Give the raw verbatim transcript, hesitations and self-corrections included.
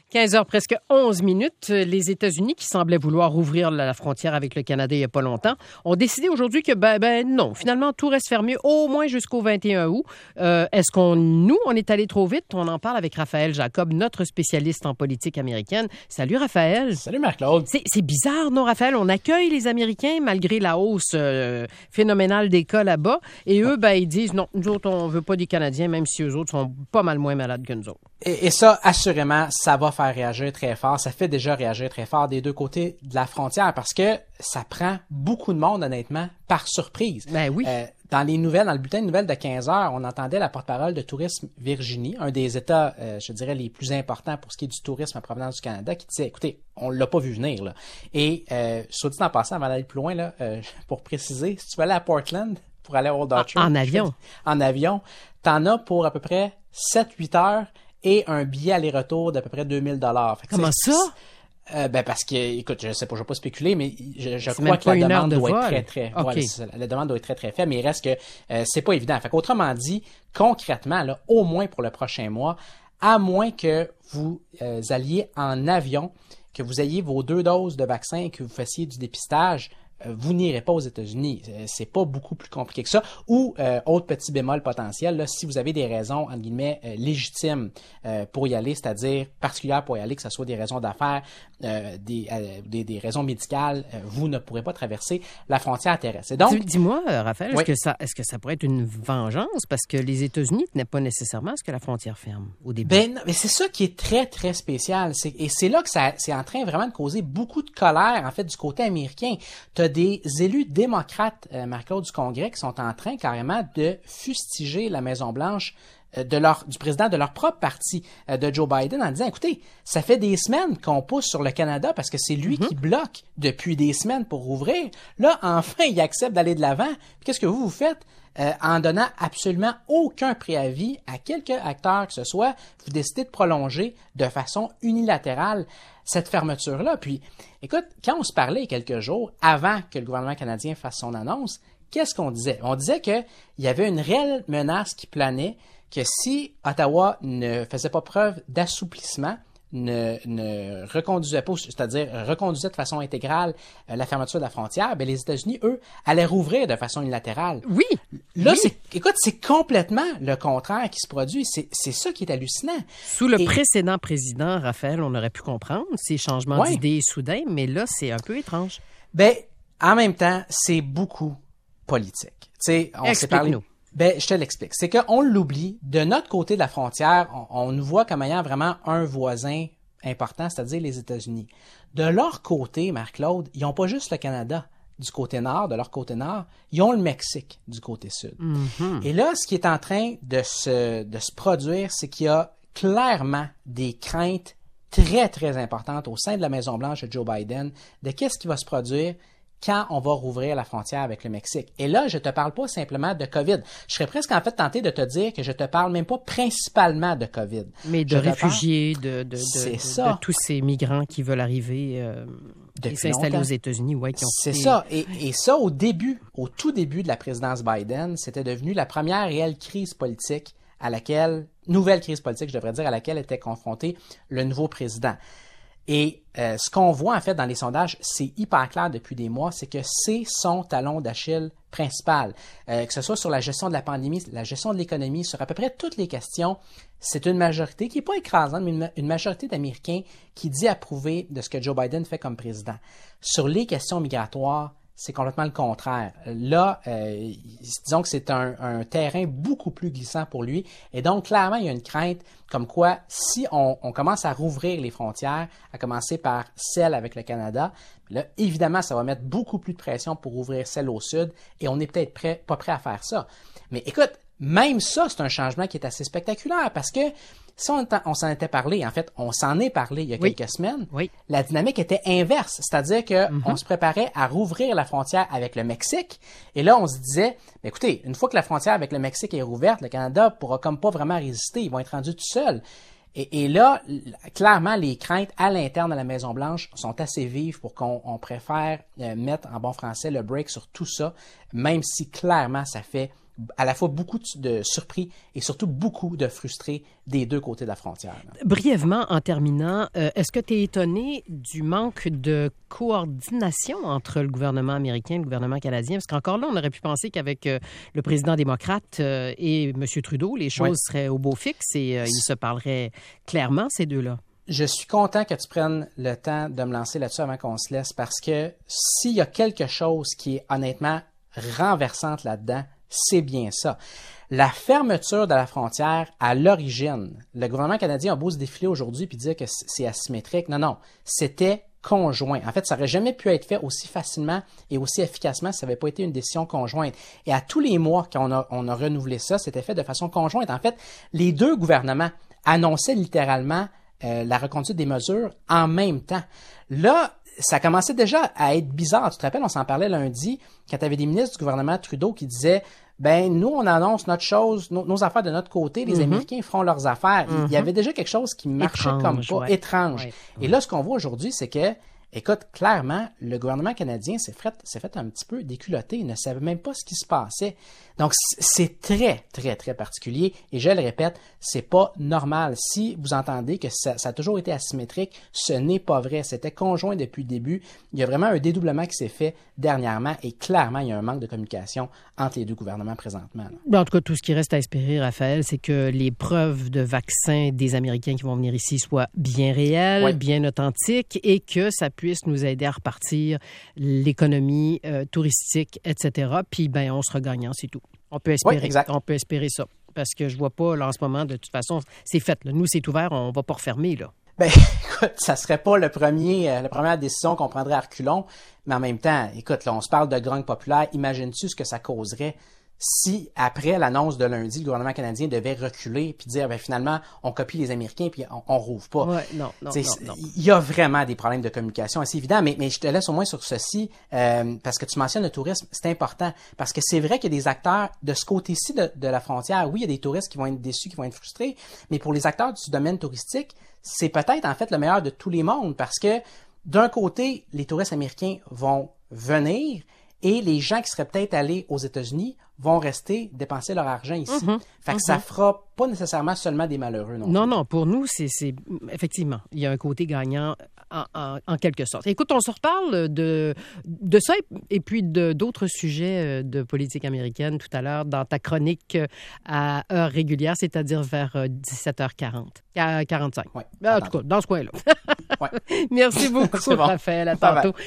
quinze heures, presque onze minutes. Les États-Unis, qui semblaient vouloir ouvrir la frontière avec le Canada il n'y a pas longtemps, ont décidé aujourd'hui que, ben, ben non, finalement, tout reste fermé au moins jusqu'au vingt et un août. Euh, est-ce qu'on, nous, on est allé trop vite? On en parle avec Raphaël Jacob, notre spécialiste en politique américaine. Salut, Raphaël. Salut, Marc-Claude. C'est, c'est bizarre, non, Raphaël? On accueille les Américains malgré la hausse euh, phénoménale des cas là-bas. Et eux, ben, ils disent, non, nous autres, on veut pas des Canadiens, même si eux autres sont pas mal moins malades que nous autres. Et, et ça, assurément, ça va faire réagir très fort. Ça fait déjà réagir très fort des deux côtés de la frontière parce que ça prend beaucoup de monde, honnêtement, par surprise. Ben oui. Euh, dans les nouvelles, dans le bulletin de nouvelles de quinze heures, on entendait la porte-parole de Tourisme Virginie, un des États, euh, je dirais, les plus importants pour ce qui est du tourisme à provenance du Canada, qui disait, écoutez, on l'a pas vu venir, là. Et, euh, soit dit en passant, avant d'aller plus loin, là, euh, pour préciser, si tu veux aller à Portland pour aller à Old Orchard. En, en avion. En avion, t'en as pour à peu près sept huit heures et un billet aller-retour d'à peu près deux mille dollars. Comment ça? Euh, ben parce que, écoute, je sais pas, je vais pas spéculer, mais je, je crois que la demande de doit vol. être très, très, okay. ouais, la demande doit être très, très faible, mais il reste que euh, c'est pas évident. Fait qu'autrement dit, concrètement, là, au moins pour le prochain mois, à moins que vous euh, alliez en avion, que vous ayez vos deux doses de vaccin et que vous fassiez du dépistage, vous n'irez pas aux États-Unis. C'est pas beaucoup plus compliqué que ça. Ou, euh, autre petit bémol potentiel, là, si vous avez des raisons, entre guillemets, euh, légitimes euh, pour y aller, c'est-à-dire particulières pour y aller, que ce soit des raisons d'affaires, euh, des, euh, des, des raisons médicales, euh, vous ne pourrez pas traverser la frontière terrestre. Et donc, dis-moi, Raphaël, oui. est-ce que ça, est-ce que ça pourrait être une vengeance? Parce que les États-Unis ne tenaient pas nécessairement à ce que la frontière ferme au début. Ben, non, mais c'est ça qui est très, très spécial. C'est, et c'est là que ça, c'est en train vraiment de causer beaucoup de colère, en fait, du côté américain. T'as des élus démocrates, euh, Marc-Claude, du Congrès, qui sont en train carrément de fustiger la Maison-Blanche euh, de leur, du président de leur propre parti, euh, de Joe Biden, en disant, écoutez, ça fait des semaines qu'on pousse sur le Canada parce que c'est lui mm-hmm. qui bloque depuis des semaines pour rouvrir. Là, enfin, il accepte d'aller de l'avant. Puis qu'est-ce que vous, vous faites? Euh, en donnant absolument aucun préavis à quelque acteur que ce soit, vous décidez de prolonger de façon unilatérale cette fermeture-là. Puis, écoute, quand on se parlait il y a quelques jours, avant que le gouvernement canadien fasse son annonce, qu'est-ce qu'on disait? On disait qu'il y avait une réelle menace qui planait, que si Ottawa ne faisait pas preuve d'assouplissement, ne, ne reconduisait pas, c'est-à-dire reconduisait de façon intégrale euh, la fermeture de la frontière, ben les États-Unis, eux, allaient rouvrir de façon unilatérale. Oui. Là, oui. c'est, écoute, c'est complètement le contraire qui se produit. C'est, c'est ça qui est hallucinant. Sous le Et, précédent président, Raphaël, on aurait pu comprendre ces changements ouais. d'idées soudains, mais là, c'est un peu étrange. Ben, en même temps, c'est beaucoup politique. Tu sais, on s'est parlé. Ben, je te l'explique. C'est qu'on l'oublie. De notre côté de la frontière, on, on nous voit comme ayant vraiment un voisin important, c'est-à-dire les États-Unis. De leur côté, Marc-Claude, ils n'ont pas juste le Canada du côté nord, de leur côté nord, ils ont le Mexique du côté sud. Mm-hmm. Et là, ce qui est en train de se, de se produire, c'est qu'il y a clairement des craintes très, très importantes au sein de la Maison-Blanche de Joe Biden de qu'est-ce qui va se produire quand on va rouvrir la frontière avec le Mexique. Et là, je te parle pas simplement de COVID. Je serais presque en fait tenté de te dire que je te parle même pas principalement de COVID. Mais de je réfugiés, de, de, de, c'est de, ça. de tous ces migrants qui veulent arriver euh, et s'installer aux États-Unis. Ouais, qui ont c'est quitté... ça. Et, et ça, au début, au tout début de la présidence Biden, c'était devenu la première réelle crise politique à laquelle, nouvelle crise politique, je devrais dire, à laquelle était confronté le nouveau président. Et euh, ce qu'on voit en fait dans les sondages, c'est hyper clair depuis des mois, c'est que c'est son talon d'Achille principal. Euh, que ce soit sur la gestion de la pandémie, la gestion de l'économie, sur à peu près toutes les questions, c'est une majorité qui n'est pas écrasante, mais une, une majorité d'Américains qui dit approuver de ce que Joe Biden fait comme président. Sur les questions migratoires, c'est complètement le contraire. Là, euh, disons que c'est un, un terrain beaucoup plus glissant pour lui. Et donc, clairement, il y a une crainte comme quoi, si on, on commence à rouvrir les frontières, à commencer par celle avec le Canada, là, évidemment, ça va mettre beaucoup plus de pression pour ouvrir celle au sud et on n'est peut-être prêt, pas prêt à faire ça. Mais écoute, même ça, c'est un changement qui est assez spectaculaire parce que si on, on s'en était parlé, en fait, on s'en est parlé il y a oui. quelques semaines, oui. la dynamique était inverse, c'est-à-dire que mm-hmm. on se préparait à rouvrir la frontière avec le Mexique, et là, on se disait, écoutez, une fois que la frontière avec le Mexique est rouverte, le Canada pourra comme pas vraiment résister, ils vont être rendus tout seuls. Et, et là, clairement, les craintes à l'interne de la Maison-Blanche sont assez vives pour qu'on on préfère euh, mettre en bon français le break sur tout ça, même si clairement, ça fait à la fois beaucoup de surpris et surtout beaucoup de frustrés des deux côtés de la frontière. Là. Brièvement, en terminant, euh, est-ce que tu es étonné du manque de coordination entre le gouvernement américain et le gouvernement canadien? Parce qu'encore là, on aurait pu penser qu'avec euh, le président démocrate euh, et M. Trudeau, les choses oui. seraient au beau fixe et euh, ils se parleraient clairement, ces deux-là. Je suis content que tu prennes le temps de me lancer là-dessus avant qu'on se laisse parce que s'il y a quelque chose qui est honnêtement renversante là-dedans, c'est bien ça. La fermeture de la frontière, à l'origine, le gouvernement canadien a beau se défiler aujourd'hui puis dire que c'est asymétrique. Non, non, c'était conjoint. En fait, ça n'aurait jamais pu être fait aussi facilement et aussi efficacement si ça n'avait pas été une décision conjointe. Et à tous les mois qu'on a, on a renouvelé ça, c'était fait de façon conjointe. En fait, les deux gouvernements annonçaient littéralement euh, la reconduite des mesures en même temps. Là, ça commençait déjà à être bizarre. Tu te rappelles, on s'en parlait lundi, quand tu avais des ministres du gouvernement Trudeau qui disaient « Ben, nous, on annonce notre chose, nos, nos affaires de notre côté, les mm-hmm. Américains feront leurs affaires. Mm-hmm. » Il y avait déjà quelque chose qui marchait étrange, comme pas, ouais. étrange. Ouais. Et là, ce qu'on voit aujourd'hui, c'est que, écoute, clairement, le gouvernement canadien s'est fait, s'est fait un petit peu déculotter. Il ne savait même pas ce qui se passait. Donc, c'est très, très, très particulier. Et je le répète, c'est pas normal. Si vous entendez que ça, ça a toujours été asymétrique, ce n'est pas vrai. C'était conjoint depuis le début. Il y a vraiment un dédoublement qui s'est fait dernièrement et clairement, il y a un manque de communication entre les deux gouvernements présentement. Là. En tout cas, tout ce qui reste à espérer, Raphaël, c'est que les preuves de vaccins des Américains qui vont venir ici soient bien réelles, oui. bien authentiques et que ça puisse nous aider à repartir l'économie euh, touristique, et cetera. Puis, ben, on sera gagnant, c'est tout. On peut espérer, oui, on peut espérer ça. Parce que je vois pas, là, en ce moment, de toute façon, c'est fait. Là. Nous, c'est ouvert, on va pas refermer, là. Ben, écoute, ça serait pas le premier, euh, la première décision qu'on prendrait à reculons, mais en même temps, écoute, là, on se parle de grogne populaire. Imagines-tu ce que ça causerait si, après l'annonce de lundi, le gouvernement canadien devait reculer puis dire, ben finalement, on copie les Américains puis on, on rouvre pas. Ouais, non, non, non, non. Il y a vraiment des problèmes de communication, c'est évident, mais, mais je te laisse au moins sur ceci, euh, parce que tu mentionnes le tourisme, c'est important, parce que c'est vrai qu'il y a des acteurs de ce côté-ci de, de la frontière. Oui, il y a des touristes qui vont être déçus, qui vont être frustrés, mais pour les acteurs du domaine touristique, c'est peut-être en fait le meilleur de tous les mondes, parce que d'un côté, les touristes américains vont venir et les gens qui seraient peut-être allés aux États-Unis vont rester dépenser leur argent ici. Mm-hmm. Fait que mm-hmm. ça fera pas nécessairement seulement des malheureux. Non, non, non. Pour nous, c'est, c'est effectivement, il y a un côté gagnant en, en, en quelque sorte. Écoute, on se reparle de, de ça et puis de, d'autres sujets de politique américaine tout à l'heure dans ta chronique à heure régulière, c'est-à-dire vers dix-sept heures quarante, quarante-cinq. Ouais, en tout cas, dans ce coin-là. Ouais. Merci beaucoup, bon. Raphaël. À tantôt.